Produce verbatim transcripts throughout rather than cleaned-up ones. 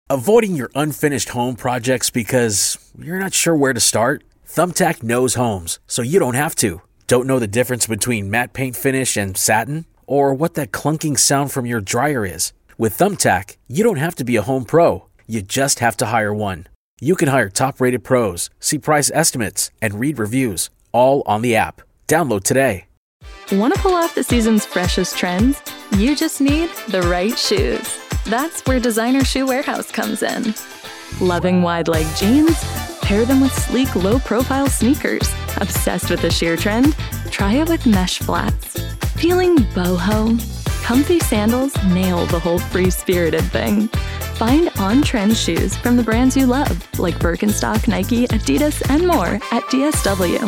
Avoiding your unfinished home projects because you're not sure where to start? Thumbtack knows homes, so you don't have to. Don't know the difference between matte paint finish and satin? Or what that clunking sound from your dryer is? With Thumbtack, you don't have to be a home pro. You just have to hire one. You can hire top-rated pros, see price estimates, and read reviews, all on the app. Download today. Want to pull off the season's freshest trends? You just need the right shoes. That's where Designer Shoe Warehouse comes in. Loving wide-leg jeans? Pair them with sleek, low-profile sneakers. Obsessed with the sheer trend? Try it with mesh flats. Feeling boho? Comfy sandals nail the whole free-spirited thing. Find on-trend shoes from the brands you love, like Birkenstock, Nike, Adidas, and more at D S W.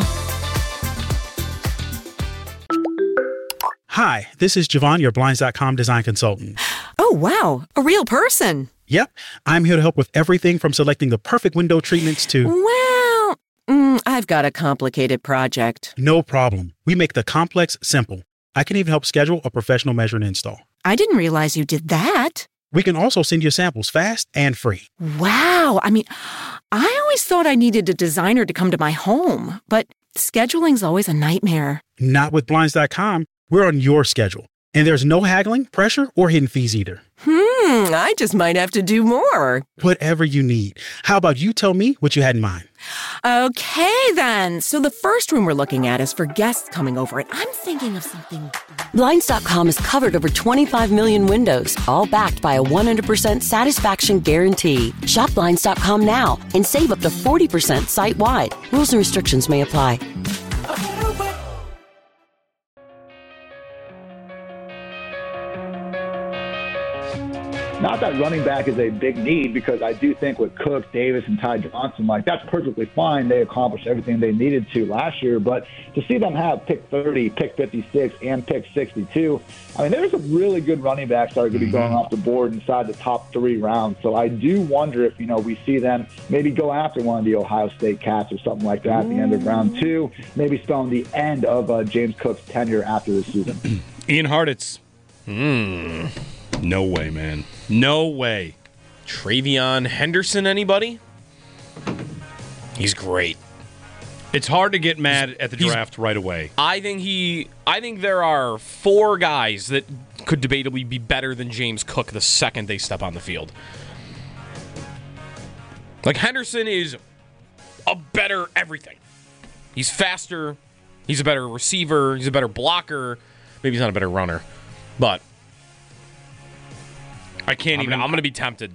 Hi, this is Javon, your Blinds dot com design consultant. Oh, wow. A real person. Yep. I'm here to help with everything from selecting the perfect window treatments to... Well, mm, I've got a complicated project. No problem. We make the complex simple. I can even help schedule a professional measure and install. I didn't realize you did that. We can also send you samples fast and free. Wow. I mean, I always thought I needed a designer to come to my home, but scheduling's always a nightmare. Not with Blinds dot com. We're on your schedule. And there's no haggling, pressure, or hidden fees either. Hmm, I just might have to do more. Whatever you need. How about you tell me what you had in mind? Okay, then. So the first room we're looking at is for guests coming over, and I'm thinking of something... Blinds dot com has covered over twenty-five million windows, all backed by a one hundred percent satisfaction guarantee. Shop Blinds dot com now and save up to forty percent site-wide. Rules and restrictions may apply. Not that running back is a big need, because I do think with Cook, Davis, and Ty Johnson, like, that's perfectly fine. They accomplished everything they needed to last year. But to see them have pick thirty, pick fifty-six, and pick sixty-two, I mean, there's some really good running backs that are going to be going off the board inside the top three rounds. So I do wonder if, you know, we see them maybe go after one of the Ohio State Cats or something like that at the end of round two, maybe spelling the end of uh, James Cook's tenure after the season. Ian Hartitz. Hmm. No way, man. No way. Travion Henderson, anybody? He's great. It's hard to get mad at the draft right away. I think he. I think there are four guys that could debatably be better than James Cook the second they step on the field. Like, Henderson is a better everything. He's faster. He's a better receiver. He's a better blocker. Maybe he's not a better runner, but. I can't I'm even. Gonna, I'm going to be tempted.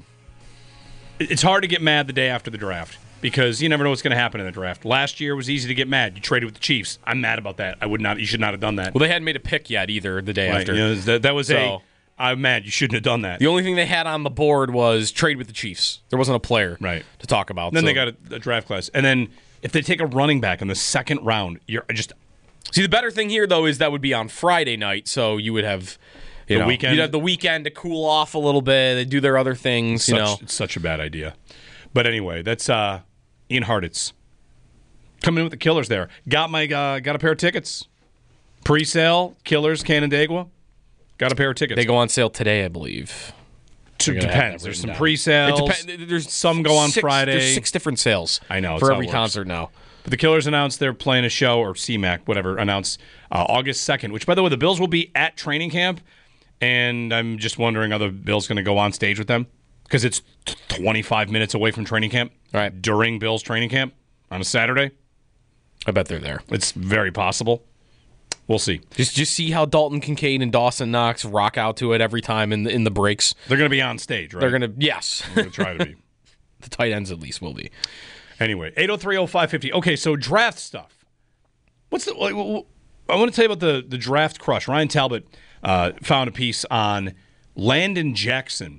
It's hard to get mad the day after the draft because you never know what's going to happen in the draft. Last year was easy to get mad. You traded with the Chiefs. I'm mad about that. I would not. You should not have done that. Well, they hadn't made a pick yet either the day right. after. You know, that, that was so, a. I'm mad. You shouldn't have done that. The only thing they had on the board was trade with the Chiefs. There wasn't a player right. to talk about. And then so. they got a, a draft class, and then if they take a running back in the second round, you're just. See, the better thing here though is that would be on Friday night, so you would have. You the know, weekend. You'd have the weekend to cool off a little bit. They do their other things, you such, know. It's such a bad idea. But anyway, that's uh, Ian Hartitz coming in with the Killers there. Got my uh, got a pair of tickets. Pre-sale, Killers, Canandaigua. Got a pair of tickets. They go on sale today, I believe. It depends. There's some down. pre-sales. It depends. There's some go on six, Friday. There's six different sales. I know for every concert now. But the Killers announced they're playing a show, or C MAC, whatever, announced uh, August second. Which, by the way, the Bills will be at training camp. And I'm just wondering, are the Bills going to go on stage with them? Because it's t- twenty-five minutes away from training camp. Right. During Bills training camp on a Saturday. I bet they're there. It's very possible. We'll see. Just just see how Dalton Kincaid and Dawson Knox rock out to it every time in the, in the breaks. They're going to be on stage, right? They're going to, yes. They're going to try to be. The tight ends at least will be. Anyway, eight oh three oh five five oh. Okay, so draft stuff. What's the? I want to tell you about the, the draft crush. Ryan Talbot uh, found a piece on Landon Jackson.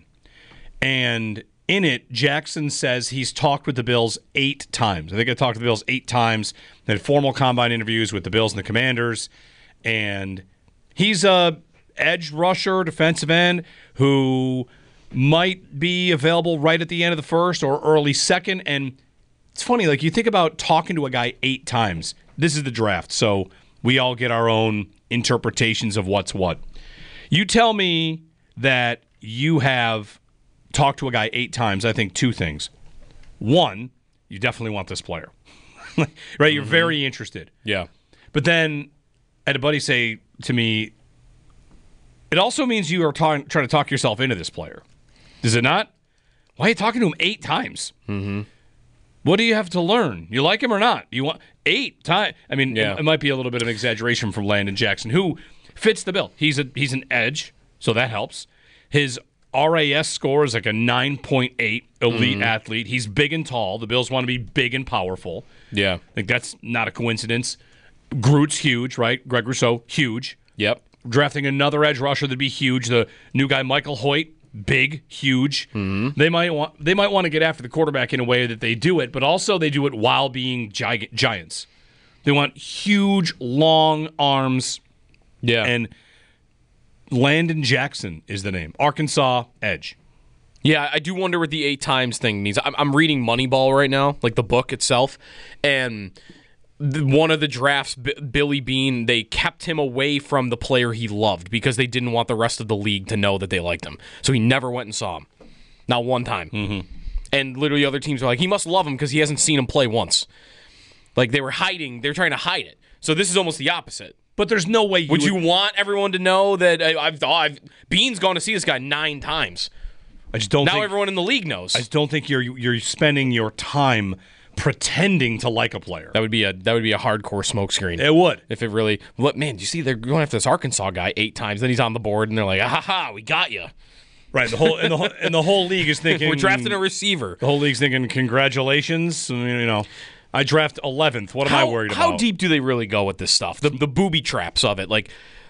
And in it, Jackson says he's talked with the Bills eight times. I think I talked to the Bills eight times. They had formal combine interviews with the Bills and the Commanders. And he's a edge rusher, defensive end, who might be available right at the end of the first or early second. And it's funny, like you think about talking to a guy eight times. This is the draft, so we all get our own interpretations of what's what. You tell me that you have talk to a guy eight times, I think two things. One, you definitely want this player. Right? You're mm-hmm. very interested. Yeah. But then I had a buddy say to me, it also means you are ta- trying to talk yourself into this player. Does it not? Why are you talking to him eight times? Mm-hmm. What do you have to learn? You like him or not? You want eight times? I mean, yeah. it, it might be a little bit of an exaggeration from Landon Jackson, who fits the bill. He's a he's an edge, so that helps. His R A S score is like a nine point eight, elite mm-hmm. athlete. He's big and tall. The Bills want to be big and powerful. Yeah. I think that's not a coincidence. Groot's huge, right? Greg Rousseau, huge. Yep. Drafting another edge rusher that'd be huge. The new guy, Michael Hoyt, big, huge. Mm-hmm. They might want they might want to get after the quarterback in a way that they do it, but also they do it while being gi- giants. They want huge, long arms. Yeah. And Landon Jackson is the name. Arkansas edge. Yeah, I do wonder what the eight times thing means. I'm, I'm reading Moneyball right now, like the book itself, and the, one of the drafts, B- Billy Beane, they kept him away from the player he loved because they didn't want the rest of the league to know that they liked him. So he never went and saw him. Not one time. Mm-hmm. And literally other teams were like, he must love him because he hasn't seen him play once. Like they were hiding, they were trying to hide it. So this is almost the opposite. But there's no way you would, would you want everyone to know that I, I've, oh, I've Beane's gone to see this guy nine times. I just don't now think, everyone in the league knows. I just don't think you're you're spending your time pretending to like a player. That would be a that would be a hardcore smokescreen. It would. If it really look, man, do you see they're going after this Arkansas guy eight times, then he's on the board and they're like, ah ha ha, we got you. Right. The whole and the whole, and the whole league is thinking we're drafting a receiver. The whole league's thinking, congratulations. You know, I draft eleventh. What am how, I worried how about? How deep do they really go with this stuff? The the booby traps of it, like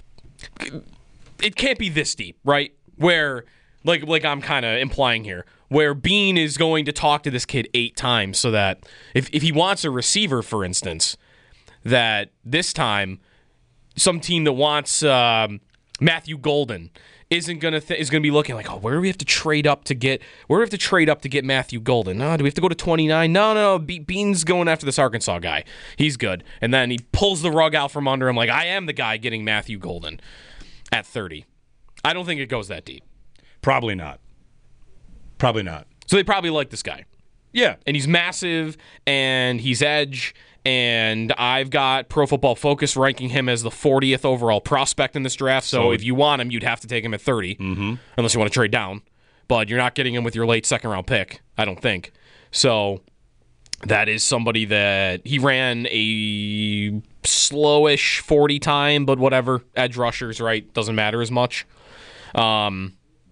it can't be this deep, right? Where like like I'm kind of implying here, where Beane is going to talk to this kid eight times so that if if he wants a receiver, for instance, that this time some team that wants um, Matthew Golden isn't gonna th- is gonna be looking like, oh, where do we have to trade up to get? Where do we have to trade up to get Matthew Golden? No, do we have to go to twenty-nine? No, no, no. Be- Beane's going after this Arkansas guy. He's good, and then he pulls the rug out from under him, like I am the guy getting Matthew Golden at thirty. I don't think it goes that deep. Probably not. Probably not. So they probably like this guy. Yeah, and he's massive, and he's edge. And I've got Pro Football Focus ranking him as the fortieth overall prospect in this draft. So, so if you want him, you'd have to take him at thirty, mm-hmm. unless you want to trade down. But you're not getting him with your late second round pick, I don't think. So that is somebody that he ran a slowish forty time, but whatever. Edge rushers, right? Doesn't matter as much. Um,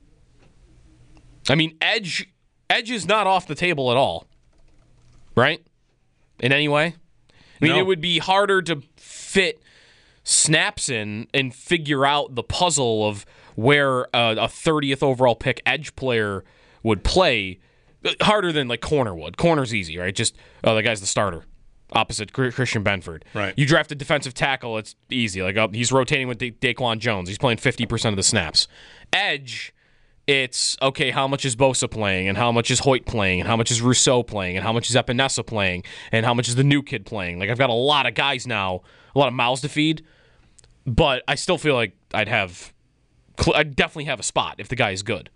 I mean, edge edge is not off the table at all, right? In any way. I mean, no. It would be harder to fit snaps in and figure out the puzzle of where a, a thirtieth overall pick edge player would play. Harder than like corner would. Corner's easy, right? Just, oh, the guy's the starter. Opposite Christian Benford. Right. You draft a defensive tackle, it's easy. Like uh, he's rotating with Da- Daquan Jones. He's playing fifty percent of the snaps. Edge, it's, okay, how much is Bosa playing, and how much is Hoyt playing, and how much is Rousseau playing, and how much is Epinesa playing, and how much is the new kid playing? Like, I've got a lot of guys now, a lot of mouths to feed, but I still feel like I'd have, I'd definitely have a spot if the guy is good.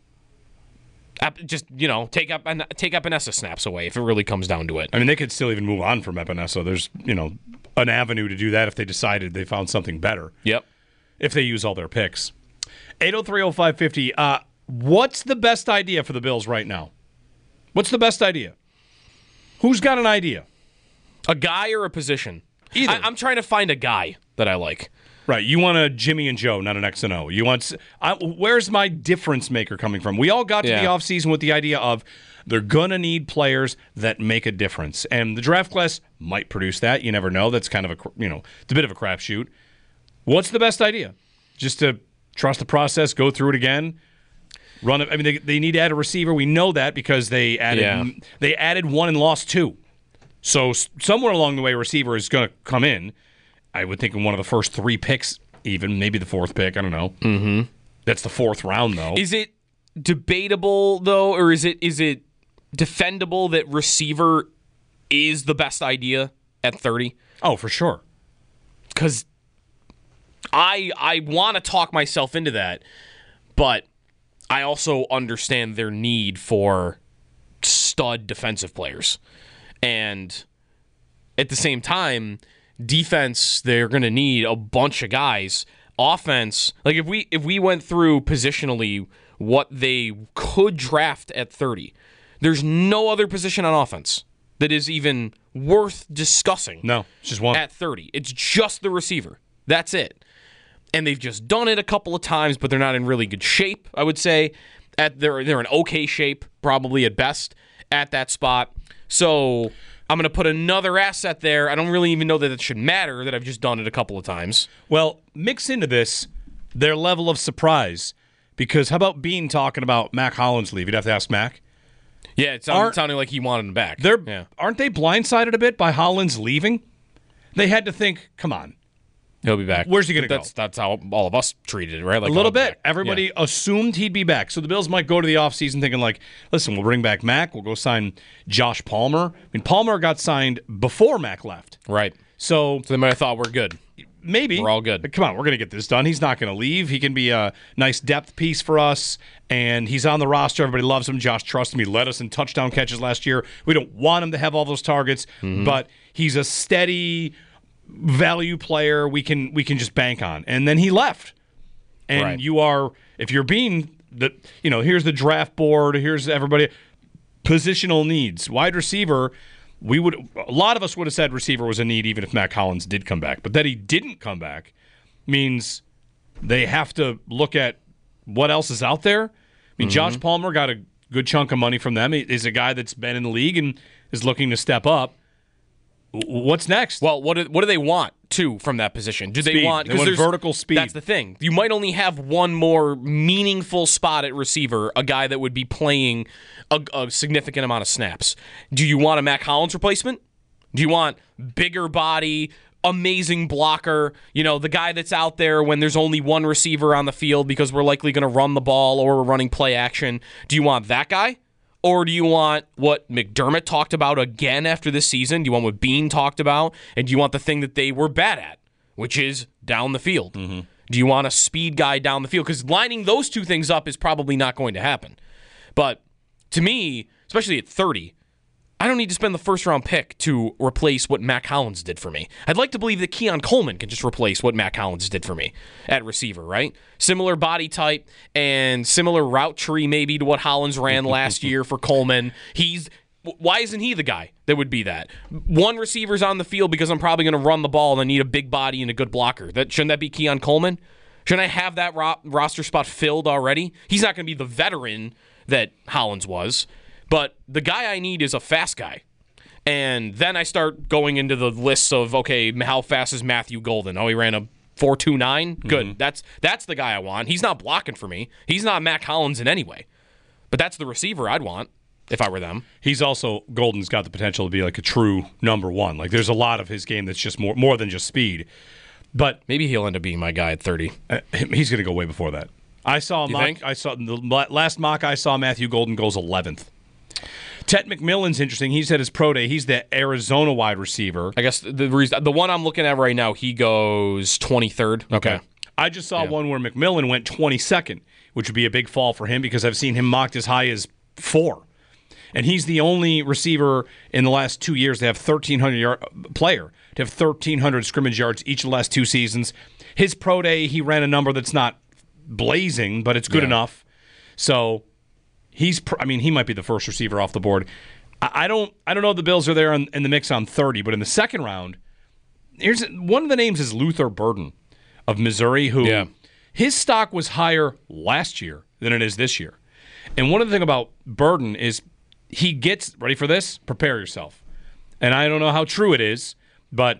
Just, you know, take up take Epinesa snaps away if it really comes down to it. I mean, they could still even move on from Epinesa. There's, you know, an avenue to do that if they decided they found something better. Yep. If they use all their picks. eight oh three oh five fifty. Uh, what's the best idea for the Bills right now? What's the best idea? Who's got an idea? A guy or a position? Either. I, I'm trying to find a guy that I like. Right. You want a Jimmy and Joe, not an X and O. You want. I, where's my difference maker coming from? We all got to yeah. the offseason with the idea of they're going to need players that make a difference. And the draft class might produce that. You never know. That's kind of a, you know, it's a bit of a crapshoot. What's the best idea? Just to trust the process, go through it again, run it. I mean, they, they need to add a receiver. We know that because they added yeah. they added one and lost two. So somewhere along the way, a receiver is going to come in. I would think in one of the first three picks, even maybe the fourth pick. I don't know. Mm-hmm. That's the fourth round, though. Is it debatable though, or is it is it defendable that receiver is the best idea at thirty? Oh, for sure. Because I I want to talk myself into that, but I also understand their need for stud defensive players. And at the same time, defense, they're going to need a bunch of guys. Offense, like if we if we went through positionally what they could draft at thirty, there's no other position on offense that is even worth discussing. No, it's just one. At thirty. It's just the receiver. That's it. And they've just done it a couple of times, but they're not in really good shape, I would say. At They're, they're in okay shape, probably at best, at that spot. So I'm going to put another asset there. I don't really even know that it should matter that I've just done it a couple of times. Well, mix into this their level of surprise. Because how about Bean talking about Mac Hollins leave? You'd have to ask Mac. Yeah, it sounded, sounded like he wanted him back. They're, yeah. Aren't they blindsided a bit by Hollins leaving? They had to think, come on. He'll be back. Where's he going to go? That's, that's how all of us treated it, right? Like a little bit. Back. Everybody yeah. assumed he'd be back. So the Bills might go to the offseason thinking like, listen, we'll bring back Mac. We'll go sign Josh Palmer. I mean, Palmer got signed before Mac left. Right. So, so they might have thought we're good. Maybe. We're all good. But come on, we're going to get this done. He's not going to leave. He can be a nice depth piece for us, and he's on the roster. Everybody loves him. Josh trusts him. He led us in touchdown catches last year. We don't want him to have all those targets, mm-hmm. but he's a steady value player we can we can just bank on. And then he left. And right. you are, if you're being, the, you know, here's the draft board, here's everybody, positional needs. Wide receiver, we would, a lot of us would have said receiver was a need even if Mac Hollins did come back. But that he didn't come back means they have to look at what else is out there. I mean, mm-hmm. Josh Palmer got a good chunk of money from them. He's a guy that's been in the league and is looking to step up. What's next? Well, what do, what do they want, too, from that position? Do speed. they want, they want vertical speed? That's the thing. You might only have one more meaningful spot at receiver, a guy that would be playing a, a significant amount of snaps. Do you want a Mac Hollins replacement? Do you want bigger body, amazing blocker, you know, the guy that's out there when there's only one receiver on the field because we're likely going to run the ball or we're running play action? Do you want that guy? Or do you want what McDermott talked about again after this season? Do you want what Bean talked about? And do you want the thing that they were bad at, which is down the field? Mm-hmm. Do you want a speed guy down the field? Because lining those two things up is probably not going to happen. But to me, especially at thirty, I don't need to spend the first round pick to replace what Mac Hollins did for me. I'd like to believe that Keon Coleman can just replace what Mac Hollins did for me at receiver, right? Similar body type and similar route tree maybe to what Hollins ran last year for Coleman. He's why isn't he the guy that would be that? One receiver's on the field because I'm probably going to run the ball and I need a big body and a good blocker. That shouldn't that be Keon Coleman? Shouldn't I have that ro- roster spot filled already? He's not going to be the veteran that Hollins was. But the guy I need is a fast guy. And then I start going into the lists of, okay, how fast is Matthew Golden? Oh, he ran a four two nine? Good. Mm-hmm. That's that's the guy I want. He's not blocking for me. He's not Mac Hollins in any way. But that's the receiver I'd want if I were them. He's also, Golden's got the potential to be like a true number one. Like there's a lot of his game that's just more, more than just speed. But maybe he'll end up being my guy at thirty. Uh, he's going to go way before that. I saw a you mock. Think? I saw the last mock I saw. Matthew Golden goes eleventh. Tet McMillan's interesting. He's at his pro day. He's the Arizona wide receiver. I guess the reason, the one I'm looking at right now, he goes twenty-third. Okay. okay. I just saw yeah. one where McMillan went twenty-second, which would be a big fall for him because I've seen him mocked as high as four. And he's the only receiver in the last two years to have thirteen hundred yard player to have thirteen hundred scrimmage yards each of the last two seasons. His pro day, he ran a number that's not blazing, but it's good yeah. enough. So he's, I mean, he might be the first receiver off the board. I don't, I don't know if the Bills are there in, in the mix on thirty, but in the second round, here's one of the names is Luther Burden of Missouri, who yeah. his stock was higher last year than it is this year. And one of the things about Burden is he gets, ready for this? Prepare yourself. And I don't know how true it is, but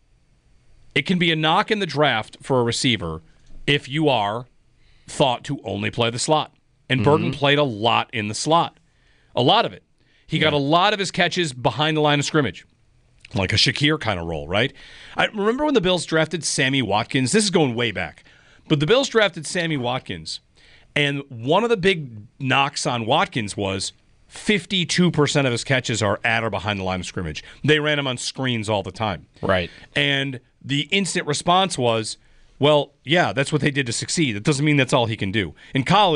it can be a knock in the draft for a receiver if you are thought to only play the slot. And mm-hmm. Burden played a lot in the slot. A lot of it. He yeah. got a lot of his catches behind the line of scrimmage. Like a Shakir kind of role, right? I remember when the Bills drafted Sammy Watkins. This is going way back. But the Bills drafted Sammy Watkins. And one of the big knocks on Watkins was fifty-two percent of his catches are at or behind the line of scrimmage. They ran him on screens all the time. Right. And the instant response was, well, yeah, that's what they did to succeed. That doesn't mean that's all he can do. In college,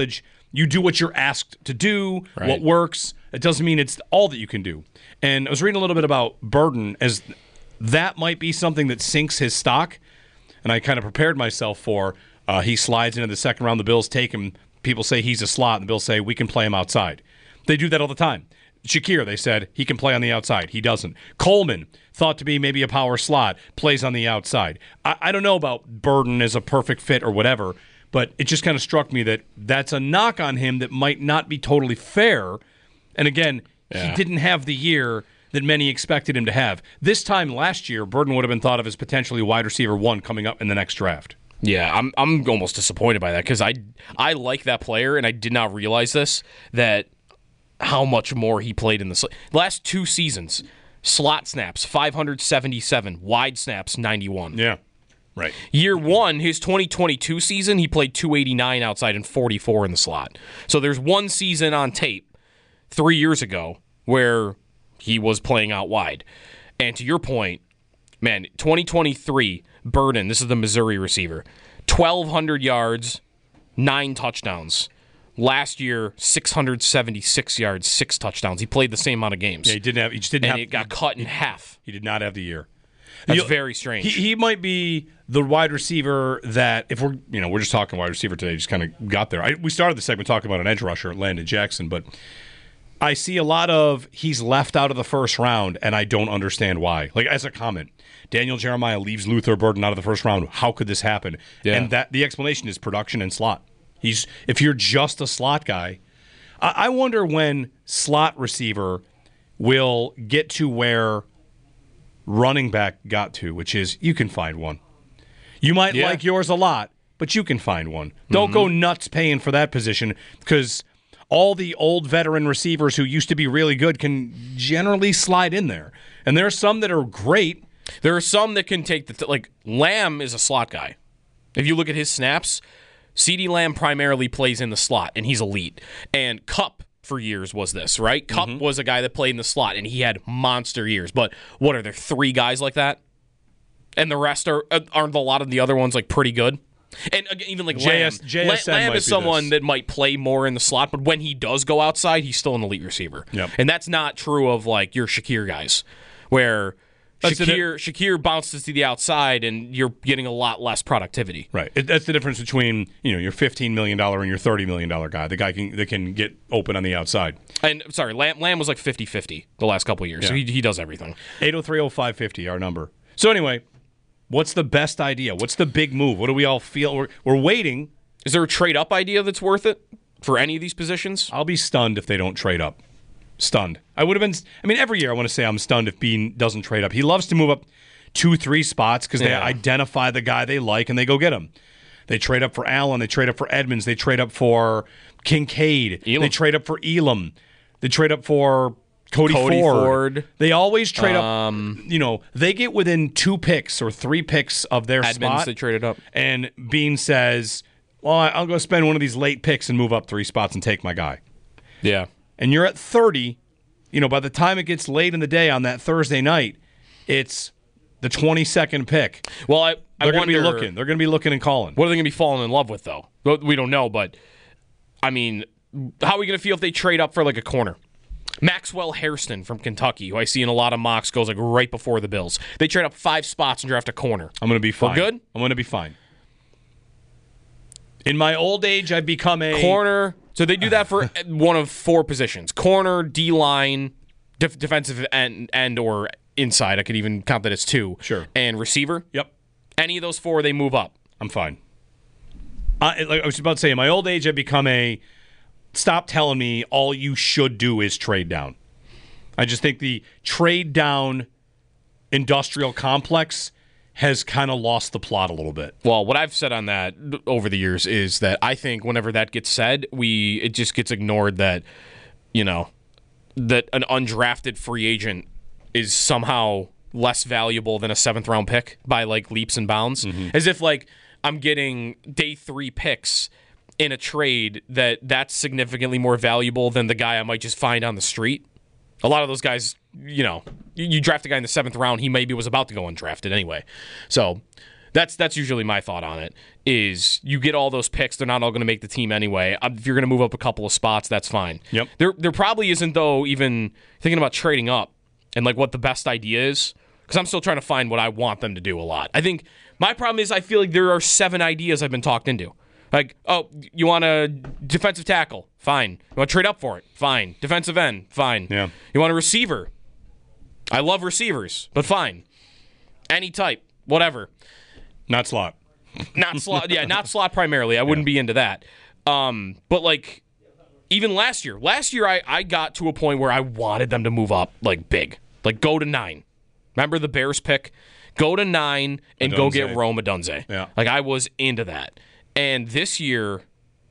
you do what you're asked to do, Right. what works. It doesn't mean it's all that you can do. And I was reading a little bit about Burden, as that might be something that sinks his stock. And I kind of prepared myself for uh, he slides into the second round. The Bills take him. People say he's a slot, and the Bills say we can play him outside. They do that all the time. Shakir, they said, he can play on the outside. He doesn't. Coleman, thought to be maybe a power slot, plays on the outside. I, I don't know about Burden as a perfect fit or whatever, but it just kind of struck me that that's a knock on him that might not be totally fair. And again, Yeah. he didn't have the year that many expected him to have. This time last year, Burden would have been thought of as potentially wide receiver one coming up in the next draft. Yeah, I'm I'm almost disappointed by that because I I like that player and I did not realize this that how much more he played in the sl- last two seasons. Slot snaps five hundred seventy-seven, wide snaps ninety-one. Yeah, right. Year one, his twenty twenty-two season, he played two eighty-nine outside and forty-four in the slot. So there's one season on tape three years ago where he was playing out wide. And to your point, man, twenty twenty-three, Burden, this is the Missouri receiver, twelve hundred yards, nine touchdowns. Last year, six hundred seventy-six yards, six touchdowns. He played the same amount of games. Yeah, he didn't have. He just didn't and have. it got cut in half. He did not have the year. That's You- very strange. He, he might be the wide receiver that, if we're, you know, we're just talking wide receiver today, just kind of got there. I, we started the segment talking about an edge rusher, Landon Jackson, but I see a lot of he's left out of the first round, and I don't understand why. Like, as a comment, Daniel Jeremiah leaves Luther Burden out of the first round. How could this happen? Yeah. And that the explanation is production and slot. He's if you're just a slot guy, I, I wonder when slot receiver will get to where running back got to, which is you can find one. You might Yeah. like yours a lot, but you can find one. Don't go nuts paying for that position because all the old veteran receivers who used to be really good can generally slide in there. And there are some that are great. There are some that can take the th- like Lamb is a slot guy. If you look at his snaps, CeeDee Lamb primarily plays in the slot, and he's elite. And Kupp for years was this, right? Kupp was a guy that played in the slot, and he had monster years. But what are there three guys like that? And the rest are aren't a lot of the other ones like pretty good? And again, even like J S Lamb, J S N Lamb might is be someone this. that might play more in the slot, but when he does go outside, he's still an elite receiver. Yep. And that's not true of like your Shakir guys, where That's the Shakir Shakir bounces to the outside, and you're getting a lot less productivity. Right. It, that's the difference between, you know, your fifteen million dollars and your thirty million dollars guy. The guy can, that can get open on the outside. And sorry, Lamb, Lamb was like fifty-fifty the last couple of years, so Yeah. he, he does everything. eight oh three oh five fifty, our number. So anyway, what's the best idea? What's the big move? What do we all feel? We're, we're waiting. Is there a trade up idea that's worth it for any of these positions? I'll be stunned if they don't trade up. Stunned. I would have been, I mean, every year I want to say I'm stunned if Bean doesn't trade up. He loves to move up two, three spots because they Yeah. identify the guy they like and they go get him. They trade up for Allen. They trade up for Edmonds. They trade up for Kincaid. Elam. They trade up for Elam. They trade up for Cody, Cody Ford. Ford. They always trade Um, up. You know, they get within two picks or three picks of their Edmonds, spot. they traded up. And Bean says, well, I'll go spend one of these late picks and move up three spots and take my guy. Yeah. And you're at thirty. You know, by the time it gets late in the day on that Thursday night, it's the twenty-second pick. Well, I, I They're going to be wonder- looking. They're going to be looking and calling. What are they going to be falling in love with, though? Well, we don't know, but I mean, how are we going to feel if they trade up for like a corner? Maxwell Hairston from Kentucky, who I see in a lot of mocks, goes like right before the Bills. They trade up five spots and draft a corner. I'm going to be fine. good? I'm going to be fine. In my old age, I've become a Corner. So they do that for one of four positions: corner, D line, def- defensive end, end, or inside. I could even count that as two. Sure. And receiver. Yep, Any of those four, they move up. I'm fine. I, like I was about to say, in my old age, I've become a stop telling me all you should do is trade down. I just think the trade down industrial complex has kind of lost the plot a little bit. Well, what I've said on that over the years is that I think whenever that gets said, we it just gets ignored that, you know, that an undrafted free agent is somehow less valuable than a seventh round pick by like leaps and bounds. As if like I'm getting day three picks in a trade that that's significantly more valuable than the guy I might just find on the street. A lot of those guys, you know, you, you draft a guy in the seventh round, he maybe was about to go undrafted anyway. So That's that's usually my thought on it, is you get all those picks. They're not all going to make the team anyway. If you're going to move up a couple of spots, that's fine. Yep. There there probably isn't, though, even thinking about trading up and like what the best idea is, because I'm still trying to find what I want them to do a lot. I think my problem is I feel like there are seven ideas I've been talked into. Like, oh, you want a defensive tackle? Fine. You want to trade up for it? Fine. Defensive end? Fine. Yeah. You want a receiver? I love receivers, but fine. Any type, whatever. Not slot. Not slot. Yeah, not slot primarily. I wouldn't yeah. be into that. Um, but, like, even last year. Last year, I, I got to a point where I wanted them to move up, like, big. Like, go to nine. Remember the Bears pick? Go to nine and Odunze. Go get Rome Odunze. Yeah. Like, I was into that. And this year,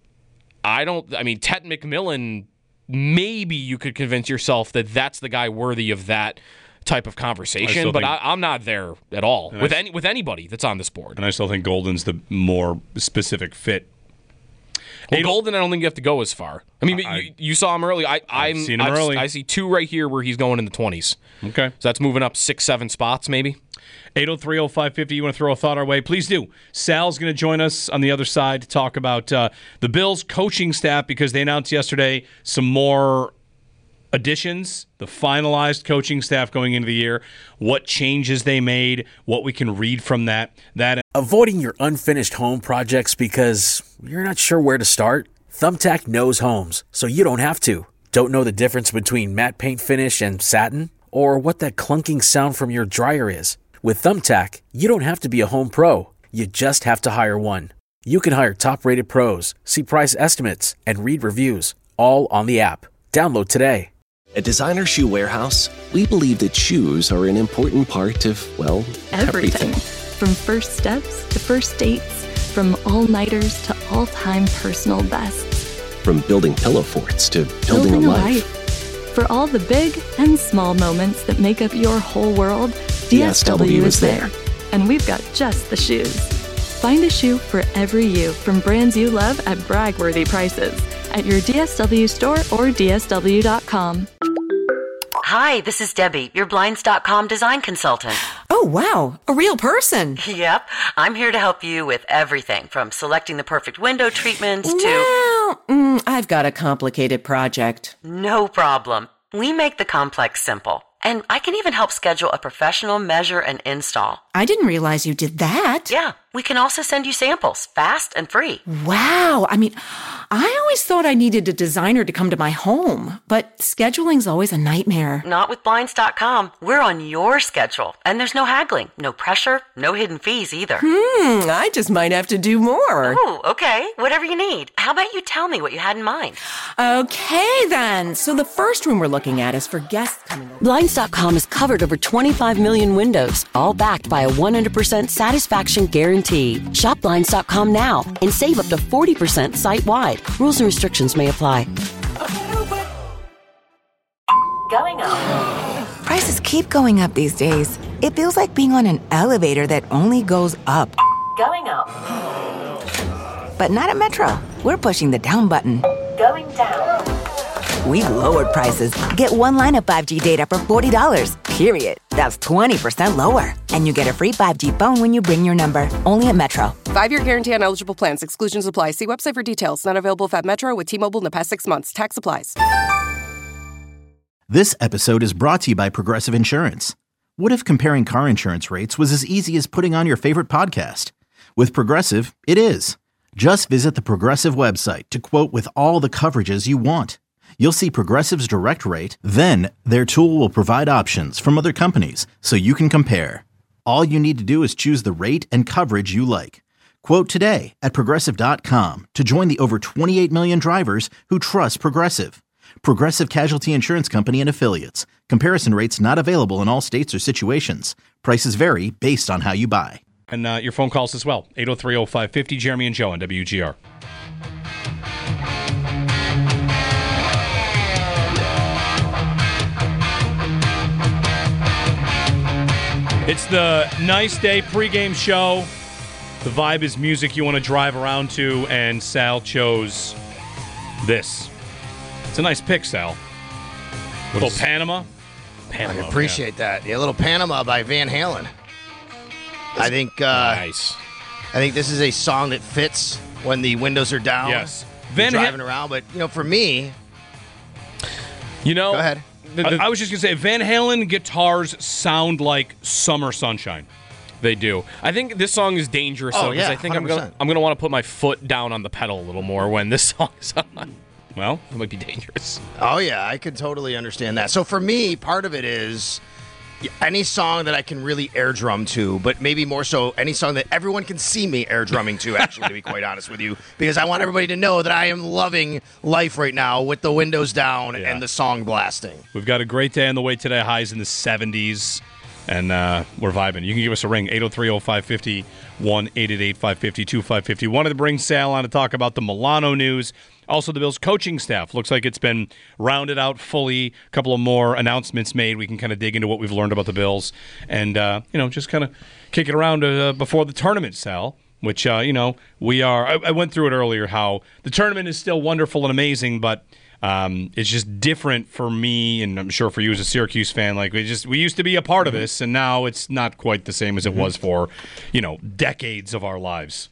I don't, I mean, Ted McMillan, maybe you could convince yourself that that's the guy worthy of that type of conversation, I but think, I, I'm not there at all with I, any with anybody that's on this board. And I still think Golden's the more specific fit. Well, Golden, I don't think you have to go as far. I mean, I, you, you saw him early. I, I'm, I've seen him I've, early. I see two right here where he's going in the twenties. Okay. So that's moving up six, seven spots maybe. eight oh three oh five five oh, you want to throw a thought our way, please do. Sal's going to join us on the other side to talk about uh, the Bills' coaching staff, because they announced yesterday some more additions, the finalized coaching staff going into the year, what changes they made, what we can read from that. That Avoiding your unfinished home projects because you're not sure where to start? Thumbtack knows homes, so you don't have to. Don't know the difference between matte paint finish and satin? Or what that clunking sound from your dryer is? With Thumbtack, you don't have to be a home pro. You just have to hire one. You can hire top-rated pros, see price estimates, and read reviews, all on the app. Download today. At Designer Shoe Warehouse, we believe that shoes are an important part of, well, everything. everything. From first steps to first dates, from all-nighters to all-time personal bests. From building pillow forts to building, building a, a life. life. For all the big and small moments that make up your whole world, D S W, D S W is there. there. And we've got just the shoes. Find a shoe for every you from brands you love at brag-worthy prices at your D S W store or D S W dot com. Hi, this is Debbie, your Blinds dot com design consultant. Oh, wow, a real person. Yep, I'm here to help you with everything from selecting the perfect window treatments to... Well, mm, I've got a complicated project. No problem. We make the complex simple. And I can even help schedule a professional measure and install. I didn't realize you did that. Yeah, we can also send you samples, fast and free. Wow, I mean, I always thought I needed a designer to come to my home, but scheduling's always a nightmare. Not with Blinds dot com. We're on your schedule, and there's no haggling, no pressure, no hidden fees either. Hmm, I just might have to do more. Oh, okay, whatever you need. How about you tell me what you had in mind? Okay, then. So the first room we're looking at is for guests coming over. Blinds dot com has covered over twenty-five million windows, all backed by a one hundred percent satisfaction guarantee. Shop Blinds dot com now and save up to forty percent site-wide. Rules and restrictions may apply. Going up. Prices keep going up these days. It feels like being on an elevator that only goes up. Going up. But not at Metro. We're pushing the down button. Going down. We've lowered prices. Get one line of five G data for forty dollars, period. That's twenty percent lower. And you get a free five G phone when you bring your number. Only at Metro. Five-year guarantee on eligible plans. Exclusions apply. See website for details. Not available at Metro with T-Mobile in the past six months. Tax applies. This episode is brought to you by Progressive Insurance. What if comparing car insurance rates was as easy as putting on your favorite podcast? With Progressive, it is. Just visit the Progressive website to quote with all the coverages you want. You'll see Progressive's direct rate, then their tool will provide options from other companies so you can compare. All you need to do is choose the rate and coverage you like. Quote today at Progressive dot com to join the over twenty-eight million drivers who trust Progressive. Progressive Casualty Insurance Company and Affiliates. Comparison rates not available in all states or situations. Prices vary based on how you buy. And uh, your phone calls as well. eight oh three oh five five oh, Jeremy and Joe on W G R. It's the Nice Day pregame show. The vibe is music you want to drive around to, and Sal chose this. It's a nice pick, Sal. Little is, Panama. Panama. I appreciate yeah. that. Yeah, a little Panama by Van Halen. I think. Uh, nice. I think this is a song that fits when the windows are down. Yes. Van driving ha- around, but you know, for me, you know, go ahead. The, the, I, I was just gonna say, Van Halen guitars sound like summer sunshine. They do. I think this song is dangerous, oh, though, because yeah, I think one hundred percent. I'm gonna I'm gonna want to put my foot down on the pedal a little more when this song is on. Well, it might be dangerous. Oh yeah, I could totally understand that. So for me, part of it is any song that I can really air drum to, but maybe more so any song that everyone can see me air drumming to, actually, to be quite honest with you, because I want everybody to know that I am loving life right now with the windows down yeah. and the song blasting. We've got a great day on the way today, highs in the seventies, and uh, we're vibing. You can give us a ring, eight oh three oh five five oh, one eight eight eight five five oh two five five oh. Wanted to bring Sal on to talk about the Milano news. Also, the Bills coaching staff. Looks like it's been rounded out fully. A couple of more announcements made. We can kind of dig into what we've learned about the Bills. And, uh, you know, just kind of kick it around uh, before the tournament, Sal, which, uh, you know, we are. I, I went through it earlier how the tournament is still wonderful and amazing, but um, it's just different for me, and I'm sure for you as a Syracuse fan. Like, we just we used to be a part of this, and now it's not quite the same as it was for, you know, decades of our lives.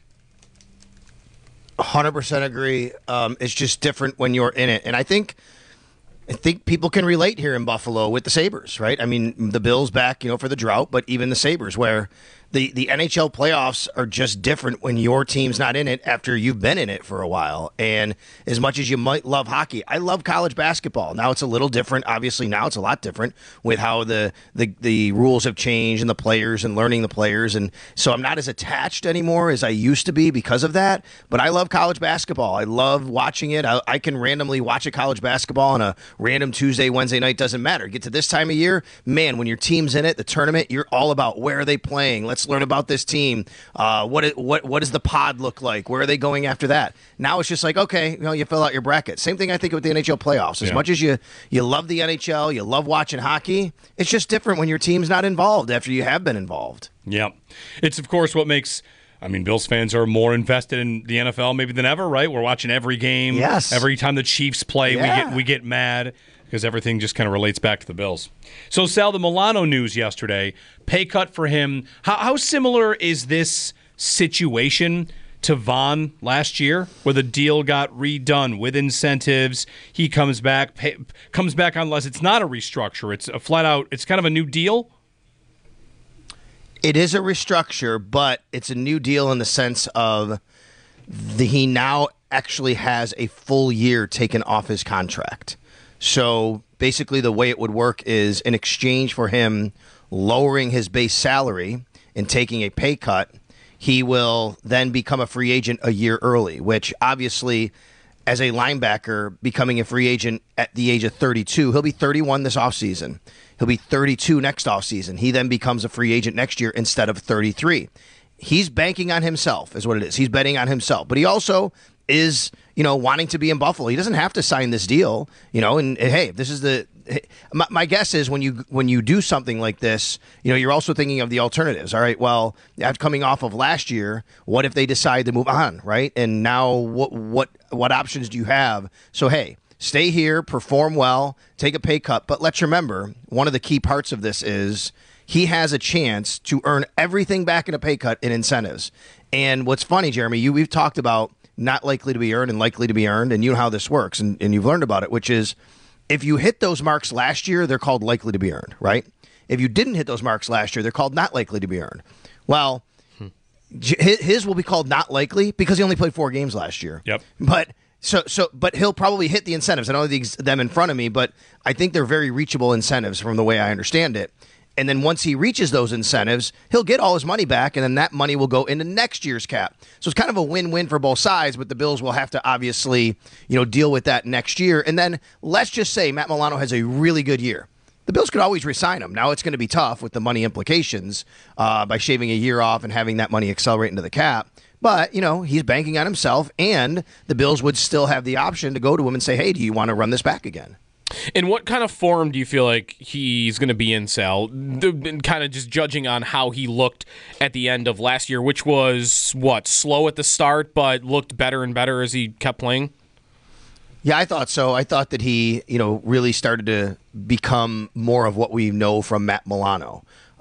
one hundred percent agree. Um, it's just different when you're in it. And I think I think people can relate here in Buffalo with the Sabres, right? I mean, the Bills back, you know, for the drought, but even the Sabres, where the, the N H L playoffs are just different when your team's not in it after you've been in it for a while. And as much as you might love hockey, I love college basketball. Now it's a little different. Obviously, now it's a lot different with how the, the, the rules have changed and the players and learning the players. And so I'm not as attached anymore as I used to be because of that. But I love college basketball. I love watching it. I, I can randomly watch a college basketball on a random Tuesday, Wednesday night. Doesn't matter. Get to this time of year, man, when your team's in it, the tournament, you're all about where are they playing? Let's learn about this team. Uh, what it, what what does the pod look like? Where are they going after that? Now it's just like, okay, you know, you fill out your bracket. Same thing I think with the N H L playoffs. As yeah. much as you you love the N H L, you love watching hockey, it's just different when your team's not involved after you have been involved. Yeah. It's, of course, what makes, I mean, Bills fans are more invested in the N F L maybe than ever, right? We're watching every game. Yes. Every time the Chiefs play, yeah. we get we get mad because everything just kind of relates back to the Bills. So, Sal, the Milano news yesterday, pay cut for him. How, how similar is this situation to Vaughn last year, where the deal got redone with incentives? He comes back, pay, comes back unless it's not a restructure. It's a flat out, it's kind of a new deal? It is a restructure, but it's a new deal in the sense of the, he now actually has a full year taken off his contract. So basically the way it would work is in exchange for him lowering his base salary and taking a pay cut, he will then become a free agent a year early, which obviously as a linebacker becoming a free agent at the age of thirty-two, he'll be thirty-one this offseason. He'll be thirty-two next offseason. He then becomes a free agent next year instead of thirty-three. He's banking on himself is what it is. He's betting on himself. But he also is, you know, wanting to be in Buffalo. He doesn't have to sign this deal, you know, and, and hey, this is the my, my guess is when you when you do something like this, you know, you're also thinking of the alternatives. All right, well, after coming off of last year, what if they decide to move on, right? And now what what what options do you have? So hey, stay here, perform well, take a pay cut, but let's remember, one of the key parts of this is he has a chance to earn everything back in a pay cut in incentives. And what's funny, Jeremy, you we've talked about not likely to be earned and likely to be earned, and you know how this works, and, and you've learned about it, which is if you hit those marks last year, they're called likely to be earned, right? If you didn't hit those marks last year, they're called not likely to be earned. Well, hmm. his will be called not likely because he only played four games last year. Yep. But so so, but he'll probably hit the incentives. I don't have them in front of me, but I think they're very reachable incentives from the way I understand it. And then once he reaches those incentives, he'll get all his money back, and then that money will go into next year's cap. So it's kind of a win-win for both sides, but the Bills will have to obviously, you know, deal with that next year. And then let's just say Matt Milano has a really good year. The Bills could always re-sign him. Now it's going to be tough with the money implications uh, by shaving a year off and having that money accelerate into the cap. But, you know, he's banking on himself, and the Bills would still have the option to go to him and say, hey, do you want to run this back again? In what kind of form do you feel like he's going to be in, Sal? Kind of just judging on how he looked at the end of last year, which was, what, slow at the start, but looked better and better as he kept playing? Yeah, I thought so. I thought that he, you know, really started to become more of what we know from Matt Milano.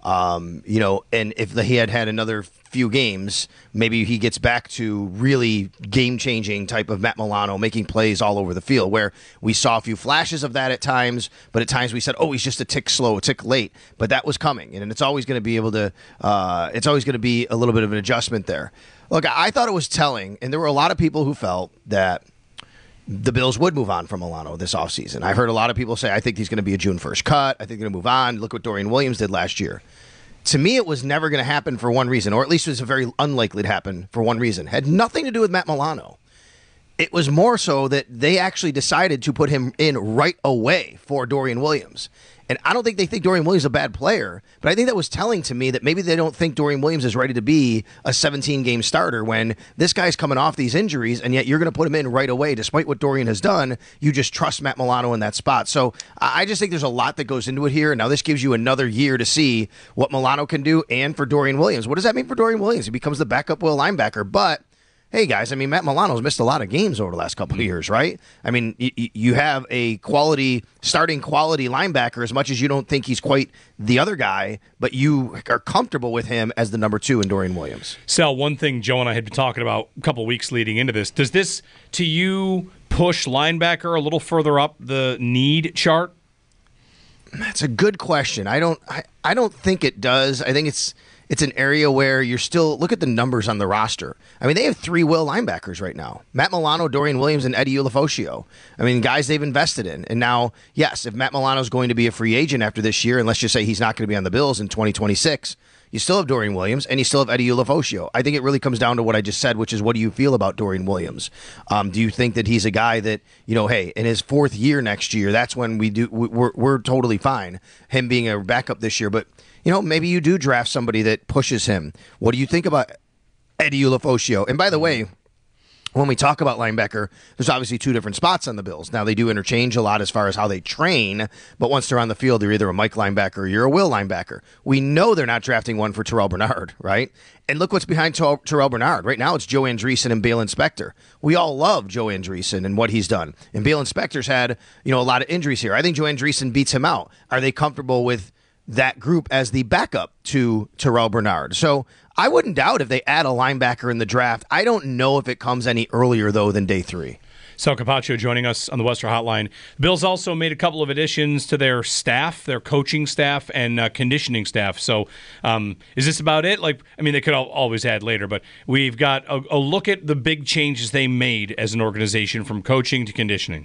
Um, you know, and if he had had another few games, maybe he gets back to really game-changing type of Matt Milano, making plays all over the field, where we saw a few flashes of that at times, but at times we said, oh, he's just a tick slow, a tick late, but that was coming, and it's always going to be able to, uh, it's always going to be a little bit of an adjustment there. Look, I thought it was telling, and there were a lot of people who felt that the Bills would move on from Milano this offseason. I heard a lot of people say, I think he's going to be a June first cut, I think they're going to move on, look what Dorian Williams did last year. To me, it was never going to happen for one reason, or at least it was very unlikely to happen for one reason. It had nothing to do with Matt Milano. It was more so that they actually decided to put him in right away for Dorian Williams. And I don't think they think Dorian Williams is a bad player, but I think that was telling to me that maybe they don't think Dorian Williams is ready to be a seventeen-game starter when this guy's coming off these injuries, and yet you're going to put him in right away. Despite what Dorian has done, you just trust Matt Milano in that spot. So I just think there's a lot that goes into it here. Now this gives you another year to see what Milano can do, and for Dorian Williams. What does that mean for Dorian Williams? He becomes the backup will linebacker, but hey, guys, I mean, Matt Milano's missed a lot of games over the last couple of years, right? I mean, y- you have a quality, starting quality linebacker as much as you don't think he's quite the other guy, but you are comfortable with him as the number two in Dorian Williams. Sal, one thing Joe and I had been talking about a couple of weeks leading into this, does this, to you, push linebacker a little further up the need chart? That's a good question. I don't I, I don't think it does. I think it's it's an area where you're still, look at the numbers on the roster. I mean, they have three will linebackers right now. Matt Milano, Dorian Williams, and Eddie Ulofoshio. I mean, guys they've invested in. And now, yes, if Matt Milano is going to be a free agent after this year, and let's just say he's not going to be on the Bills in twenty twenty-six, you still have Dorian Williams, and you still have Eddie Ulofoshio. I think it really comes down to what I just said, which is what do you feel about Dorian Williams? Um, do you think that he's a guy that, you know, hey, in his fourth year next year, that's when we do, we're, we're totally fine, him being a backup this year, but you know, maybe you do draft somebody that pushes him. What do you think about Eddie Ulofoshio? And by the way, when we talk about linebacker, there's obviously two different spots on the Bills. Now, they do interchange a lot as far as how they train, but once they're on the field, they're either a Mike linebacker or you're a Will linebacker. We know they're not drafting one for Terrell Bernard, right? And look what's behind Ter- Terrell Bernard. Right now, it's Joe Andreessen and Bale Inspector. We all love Joe Andreessen and what he's done. And Bale Inspector's had, you know, a lot of injuries here. I think Joe Andreessen beats him out. Are they comfortable with that group as the backup to Terrell Bernard? So I wouldn't doubt if they add a linebacker in the draft. I don't know if it comes any earlier, though, than day three. Sal Capaccio joining us on the Western Hotline. Bills also made a couple of additions to their staff, their coaching staff and uh, conditioning staff. So um, is this about it? Like, I mean, they could always add later, but we've got a, a look at the big changes they made as an organization from coaching to conditioning.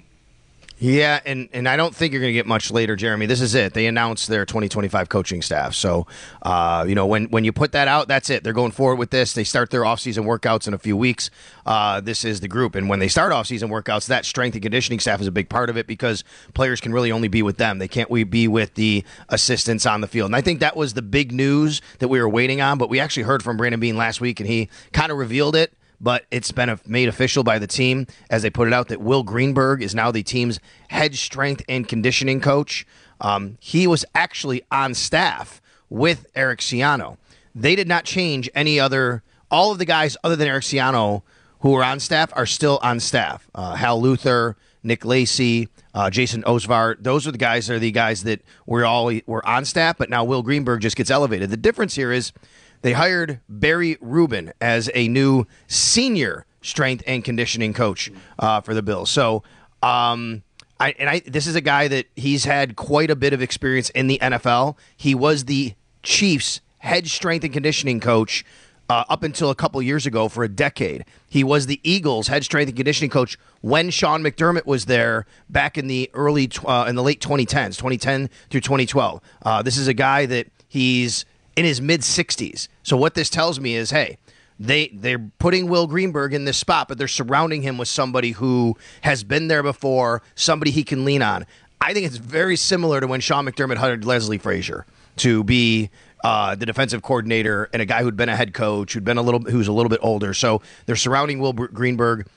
Yeah, and, and I don't think you're going to get much later, Jeremy. This is it. They announced their twenty twenty-five coaching staff. So, uh, you know, when, when you put that out, that's it. They're going forward with this. They start their offseason workouts in a few weeks. Uh, this is the group. And when they start offseason workouts, that strength and conditioning staff is a big part of it because players can really only be with them. They can't we be with the assistants on the field. And I think that was the big news that we were waiting on. But we actually heard from Brandon Beane last week, and he kind of revealed it. But it's been made official by the team as they put it out that Will Greenberg is now the team's head strength and conditioning coach. Um, he was actually on staff with Eric Ciano. They did not change any other. All of the guys other than Eric Ciano who are on staff are still on staff. Uh, Hal Luther, Nick Lacey, uh, Jason Osvar. Those are the guys that are the guys that were all were on staff. But now Will Greenberg just gets elevated. The difference here is they hired Barry Rubin as a new senior strength and conditioning coach uh, for the Bills. So, um, I, and I, this is a guy that he's had quite a bit of experience in the N F L. He was the Chiefs' head strength and conditioning coach uh, up until a couple years ago for a decade. He was the Eagles' head strength and conditioning coach when Sean McDermott was there back in the early uh, in the late twenty tens, twenty ten through twenty twelve. Uh, this is a guy that he's in his mid-sixties. So what this tells me is, hey, they, they're putting Will Greenberg in this spot, but they're surrounding him with somebody who has been there before, somebody he can lean on. I think it's very similar to when Sean McDermott hired Leslie Frazier to be uh, the defensive coordinator and a guy who'd been a head coach, who'd been a little, who's a little bit older. So they're surrounding Will Greenberg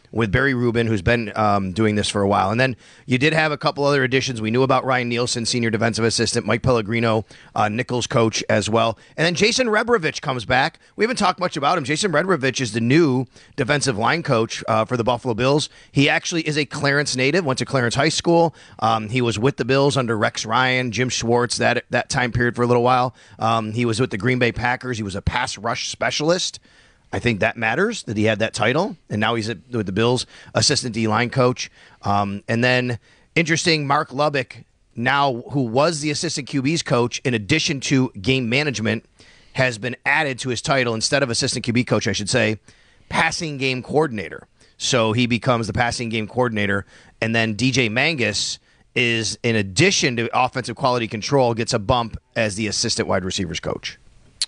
with Barry Rubin, who's been um, doing this for a while. And then you did have a couple other additions. We knew about Ryan Nielsen, senior defensive assistant, Mike Pellegrino, uh, Nichols coach as well. And then Jason Rebrovich comes back. We haven't talked much about him. Jason Rebrovich is the new defensive line coach uh, for the Buffalo Bills. He actually is a Clarence native, went to Clarence High School. Um, he was with the Bills under Rex Ryan, Jim Schwartz, that, that time period for a little while. Um, he was with the Green Bay Packers. He was a pass rush specialist. I think that matters that he had that title, and now he's with the Bills, assistant D-line coach. Um, and then, interesting, Mark Lubbock, now who was the assistant Q B's coach, in addition to game management, has been added to his title instead of assistant Q B coach, I should say, passing game coordinator. So he becomes the passing game coordinator, and then D J Mangus is, in addition to offensive quality control, gets a bump as the assistant wide receivers coach.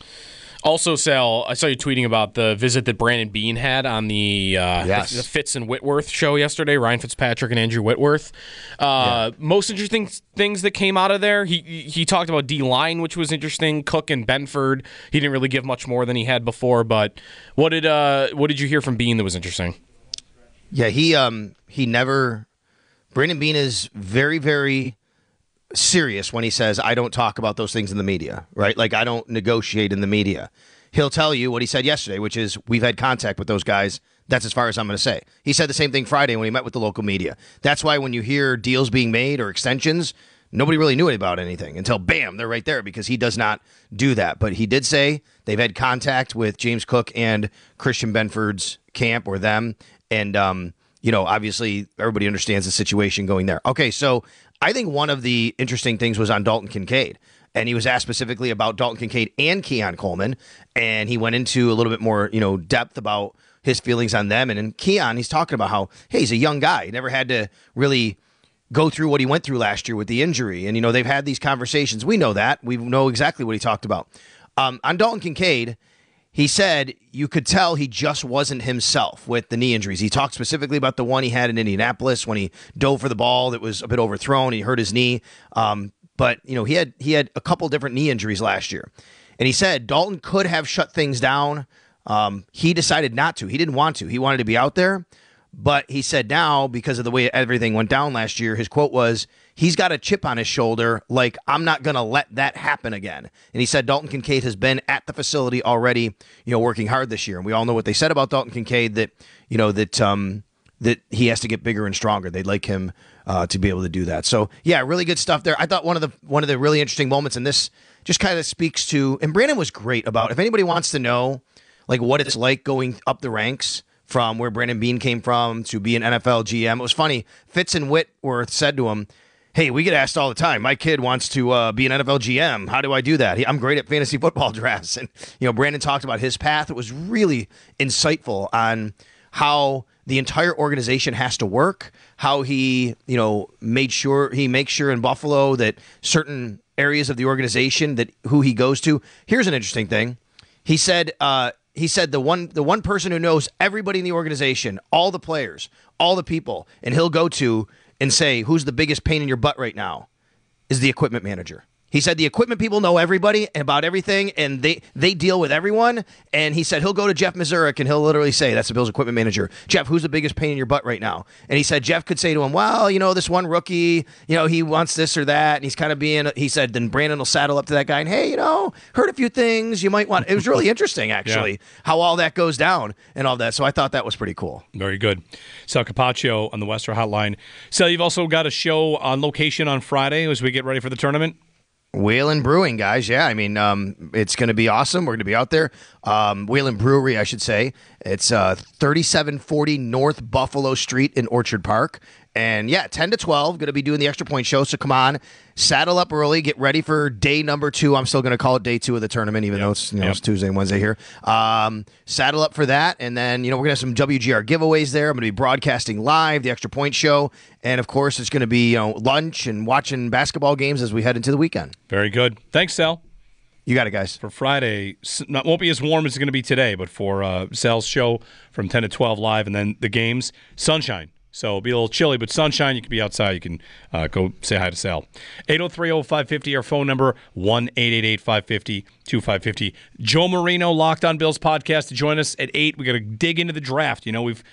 Also, Sal, I saw you tweeting about the visit that Brandon Beane had on the, uh, yes. the, the Fitz and Whitworth show yesterday, Ryan Fitzpatrick and Andrew Whitworth. Uh, yeah. Most interesting things that came out of there, he he talked about D-line, which was interesting, Cook and Benford. He didn't really give much more than he had before, but what did uh, what did you hear from Beane that was interesting? Yeah, he um he never – Brandon Beane is very, very – serious when he says, I don't talk about those things in the media, right? Like, I don't negotiate in the media. He'll tell you what he said yesterday, which is, we've had contact with those guys. That's as far as I'm going to say. He said the same thing Friday when he met with the local media. That's why when you hear deals being made or extensions, nobody really knew about anything until, bam, they're right there, because he does not do that. But he did say they've had contact with James Cook and Christian Benford's camp, or them, and, um, you know, obviously everybody understands the situation going there. Okay, so I think one of the interesting things was on Dalton Kincaid, and he was asked specifically about Dalton Kincaid and Keon Coleman, and he went into a little bit more, you know, depth about his feelings on them. And in Keon, he's talking about how, hey, he's a young guy. He never had to really go through what he went through last year with the injury. And, you know, they've had these conversations. We know that. We know exactly what he talked about. Um, on Dalton Kincaid, he said you could tell he just wasn't himself with the knee injuries. He talked specifically about the one he had in Indianapolis when he dove for the ball that was a bit overthrown. He hurt his knee. Um, but, you know, he had he had a couple different knee injuries last year. And he said Dalton could have shut things down. Um, he decided not to. He didn't want to. He wanted to be out there. But he said now, because of the way everything went down last year, his quote was, he's got a chip on his shoulder, like, I'm not going to let that happen again. And he said Dalton Kincaid has been at the facility already, you know, working hard this year. And we all know what they said about Dalton Kincaid, that, you know, that um, that he has to get bigger and stronger. They'd like him uh, to be able to do that. So, yeah, really good stuff there. I thought one of the one of the really interesting moments, and this just kind of speaks to, and Brandon was great about, if anybody wants to know, like, what it's like going up the ranks from where Brandon Beane came from to be an N F L G M. It was funny. Fitz and Whitworth said to him, hey, we get asked all the time, my kid wants to uh, be an N F L G M. How do I do that? He, I'm great at fantasy football drafts. And, you know, Brandon talked about his path. It was really insightful on how the entire organization has to work, how he, you know, made sure, he makes sure in Buffalo that certain areas of the organization, that who he goes to. Here's an interesting thing. He said, uh, He said the one the one person who knows everybody in the organization, all the players, all the people, and he'll go to and say, who's the biggest pain in your butt right now, is the equipment manager. He said the equipment people know everybody about everything, and they, they deal with everyone. And he said he'll go to Jeff Mazurek, and he'll literally say, that's the Bills equipment manager, Jeff, who's the biggest pain in your butt right now? And he said Jeff could say to him, well, you know, this one rookie, you know, he wants this or that, and he's kind of being, he said, then Brandon will saddle up to that guy, and hey, you know, heard a few things you might want. It was really interesting, actually, yeah. how all that goes down and all that. So I thought that was pretty cool. Very good. Sal Capaccio on the Western Hotline. Sal, you've also got a show on location on Friday as we get ready for the tournament. Whalen Brewing, guys. Yeah, I mean, um, it's going to be awesome. We're going to be out there. Um, Whalen Brewery, I should say. It's uh, thirty-seven forty North Buffalo Street in Orchard Park. And, yeah, ten to twelve, going to be doing the Extra Point Show. So come on, saddle up early, get ready for day number two. I'm still going to call it day two of the tournament, even yep. though it's, you know, yep. it's Tuesday and Wednesday here. Um, saddle up for that. And then, you know, we're going to have some W G R giveaways there. I'm going to be broadcasting live the Extra Point Show. And, of course, it's going to be, you know, lunch and watching basketball games as we head into the weekend. Very good. Thanks, Sal. You got it, guys. For Friday, it won't be as warm as it's going to be today, but for uh, Sal's show from ten to twelve live, and then the games, sunshine. So it'll be a little chilly, but sunshine, you can be outside. You can uh, go say hi to Sal. eight oh three oh five fifty, our phone number, one eight eight eight five five zero two five five zero. Joe Marino, Locked on Bills podcast, to join us at eight. We got to dig into the draft. You know, we've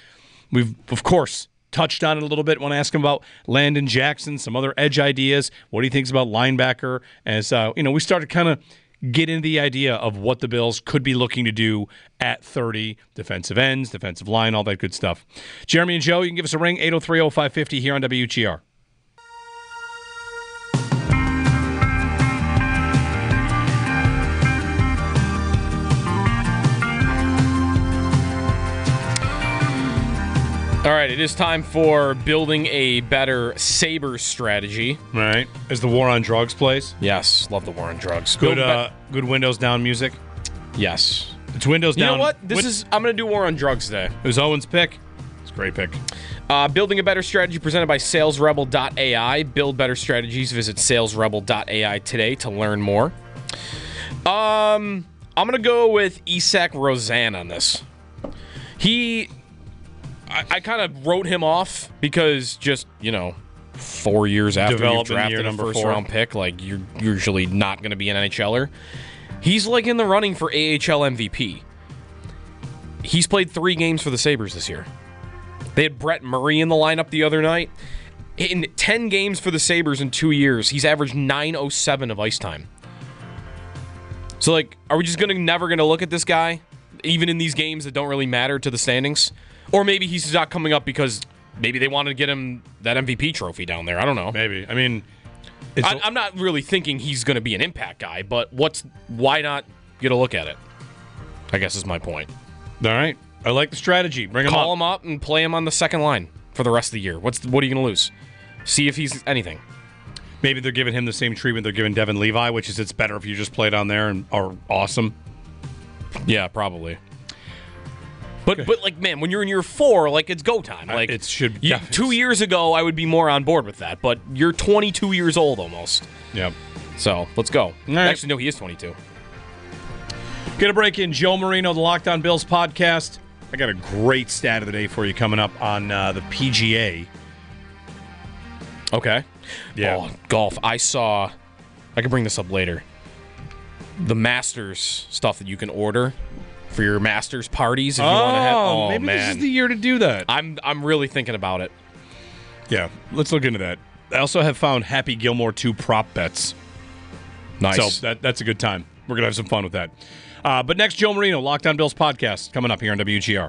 we've, of course, touched on it a little bit when I asked him about Landon Jackson, some other edge ideas, what he thinks about linebacker. As uh, you know, we started kind of get into the idea of what the Bills could be looking to do at thirty, defensive ends, defensive line, all that good stuff. Jeremy and Joe, you can give us a ring, eight oh three oh five five oh here on W G R. All right, it is time for building a better Sabres strategy. Right. As the war on drugs plays? Yes, love the war on drugs. Good Build uh, be- good Windows Down music? Yes. It's Windows you Down. You know what? This Win- is I'm going to do war on drugs today. It was Owen's pick. It's a great pick. Uh, building a better strategy presented by sales rebel dot A I. Build better strategies. Visit sales rebel dot A I today to learn more. Um, I'm going to go with Isak Rosen on this. He... I, I kind of wrote him off because just, you know, four years after you've drafted a first-round pick, like, you're usually not going to be an NHLer. He's, like, in the running for A H L M V P. He's played three games for the Sabres this year. They had Brett Murray in the lineup the other night. In ten games for the Sabres in two years, he's averaged nine oh seven of ice time. So, like, are we just gonna never going to look at this guy, even in these games that don't really matter to the standings? Or maybe he's not coming up because maybe they wanted to get him that M V P trophy down there. I don't know. Maybe. I mean, it's I, I'm not really thinking he's going to be an impact guy, but what's why not get a look at it? I guess is my point. All right. I like the strategy. Bring him Call up. him up and play him on the second line for the rest of the year. What's what are you going to lose? See if he's anything. Maybe they're giving him the same treatment they're giving Devin Levi, which is it's better if you just play down there and are awesome. Yeah, probably. But, but like, man, when you're in year four, like, it's go time. Like, it should. You, Yeah, two years ago, I would be more on board with that. But you're twenty-two years old almost. Yep. So let's go. right. Actually, no, he is twenty-two. Get a break in. Joe Marino, the Locked On Bills podcast. I got a great stat of the day for you coming up on uh, the P G A. Okay. Yeah. Oh, golf. I saw. I can bring this up later. The Masters stuff that you can order for your Masters parties if you oh, want to have. Oh, maybe man. this is the year to do that. I'm I'm really thinking about it. Yeah, let's look into that. I also have found Happy Gilmore two prop bets. Nice. So that, that's a good time. We're going to have some fun with that. Uh, but next, Joe Marino, Locked On Bills podcast, coming up here on W G R.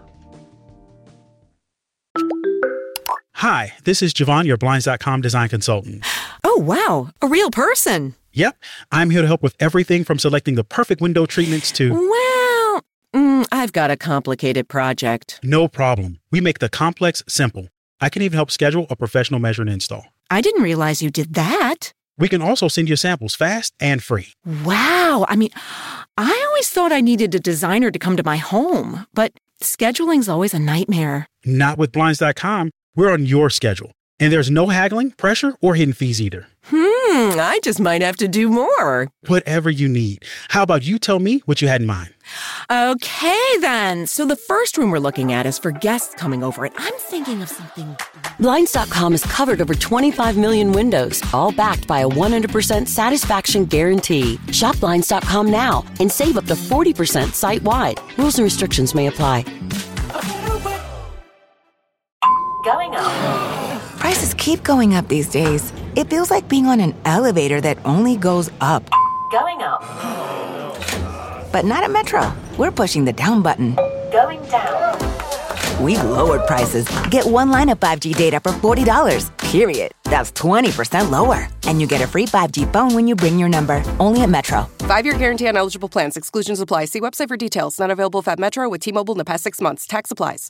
Hi, this is Javon, your Blinds dot com design consultant. Oh, wow. A real person. Yep, I'm here to help with everything from selecting the perfect window treatments to... Well, mm, I've got a complicated project. No problem. We make the complex simple. I can even help schedule a professional measure and install. I didn't realize you did that. We can also send you samples fast and free. Wow. I mean, I always thought I needed a designer to come to my home, but scheduling's always a nightmare. Not with Blinds dot com. We're on your schedule. And there's no haggling, pressure, or hidden fees either. Hmm, I just might have to do more. Whatever you need. How about you tell me what you had in mind? Okay, then. So the first room we're looking at is for guests coming over, and I'm thinking of something... Blinds dot com has covered over twenty-five million windows, all backed by a one hundred percent satisfaction guarantee. Shop Blinds dot com now and save up to forty percent site-wide. Rules and restrictions may apply. Going up. Prices keep going up these days. It feels like being on an elevator that only goes up. Going up. But not at Metro. We're pushing the down button. Going down. We've lowered prices. Get one line of five G data for forty dollars, period. That's twenty percent lower. And you get a free five G phone when you bring your number. Only at Metro. Five-year guarantee on eligible plans. Exclusions apply. See website for details. Not available if at Metro with T-Mobile in the past six months. Tax applies.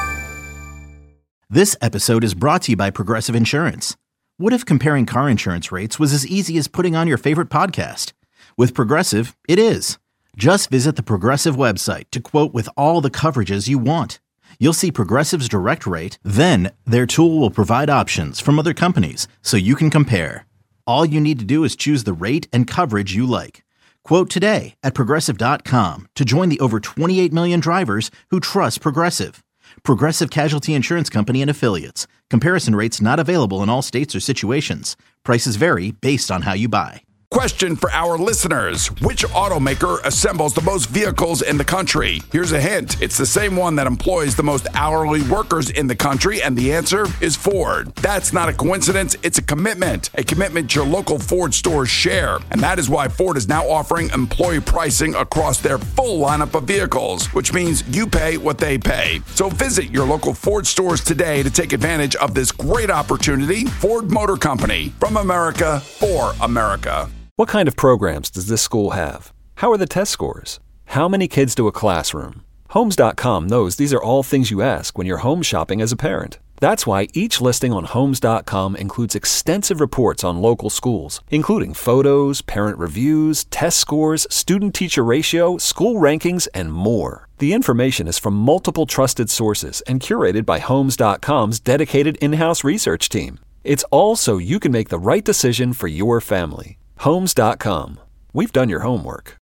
This episode is brought to you by Progressive Insurance. What if comparing car insurance rates was as easy as putting on your favorite podcast? With Progressive, it is. Just visit the Progressive website to quote with all the coverages you want. You'll see Progressive's direct rate, then their tool will provide options from other companies so you can compare. All you need to do is choose the rate and coverage you like. Quote today at Progressive dot com to join the over twenty-eight million drivers who trust Progressive. Progressive Casualty Insurance Company and Affiliates. Comparison rates not available in all states or situations. Prices vary based on how you buy. Question for our listeners. Which automaker assembles the most vehicles in the country? Here's a hint. It's the same one that employs the most hourly workers in the country, and the answer is Ford. That's not a coincidence. It's a commitment. A commitment your local Ford stores share. And that is why Ford is now offering employee pricing across their full lineup of vehicles, which means you pay what they pay. So visit your local Ford stores today to take advantage of this great opportunity. Ford Motor Company, from America for America. What kind of programs does this school have? How are the test scores? How many kids do a classroom? Homes dot com knows these are all things you ask when you're home shopping as a parent. That's why each listing on Homes dot com includes extensive reports on local schools, including photos, parent reviews, test scores, student-teacher ratio, school rankings, and more. The information is from multiple trusted sources and curated by Homes dot com's dedicated in-house research team. It's all so you can make the right decision for your family. Homes dot com. We've done your homework.